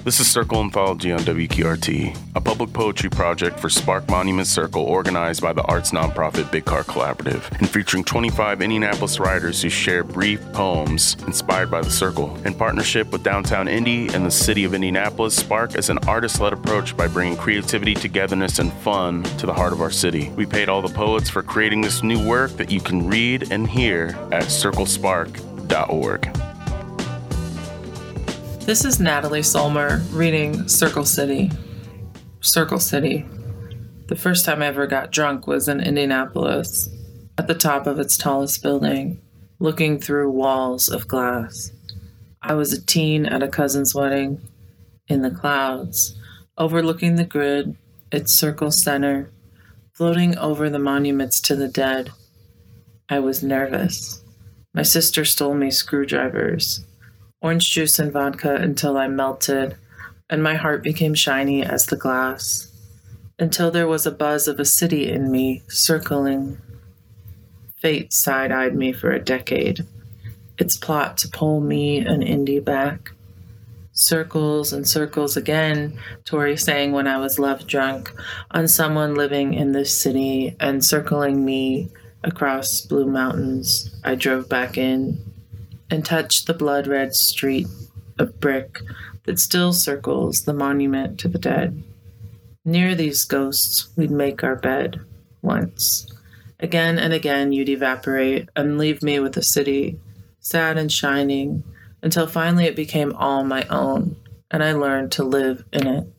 This is Circle Anthology on WQRT, a public poetry project for Spark Monument Circle organized by the arts nonprofit Big Car Collaborative and featuring 25 Indianapolis writers who share brief poems inspired by the Circle. In partnership with Downtown Indy and the City of Indianapolis, Spark is an artist-led approach by bringing creativity, togetherness, and fun to the heart of our city. We paid all the poets for creating this new work that you can read and hear at circlespark.org. This is Natalie Solmer reading Circle City. Circle City. The first time I ever got drunk was in Indianapolis, at the top of its tallest building, looking through walls of glass. I was a teen at a cousin's wedding, in the clouds, overlooking the grid, its circle center, floating over the monuments to the dead. I was nervous. My sister stole me screwdrivers. Orange juice and vodka until I melted, and my heart became shiny as the glass, until there was a buzz of a city in me, circling. Fate side-eyed me for a decade, its plot to pull me and Indy back. Circles and circles again, Tori sang when I was love drunk, on someone living in this city and circling me across blue mountains. I drove back in and touched the blood-red street of brick that still circles the monument to the dead. Near these ghosts, we'd make our bed, once. Again and again, you'd evaporate and leave me with the city, sad and shining, until finally it became all my own, and I learned to live in it.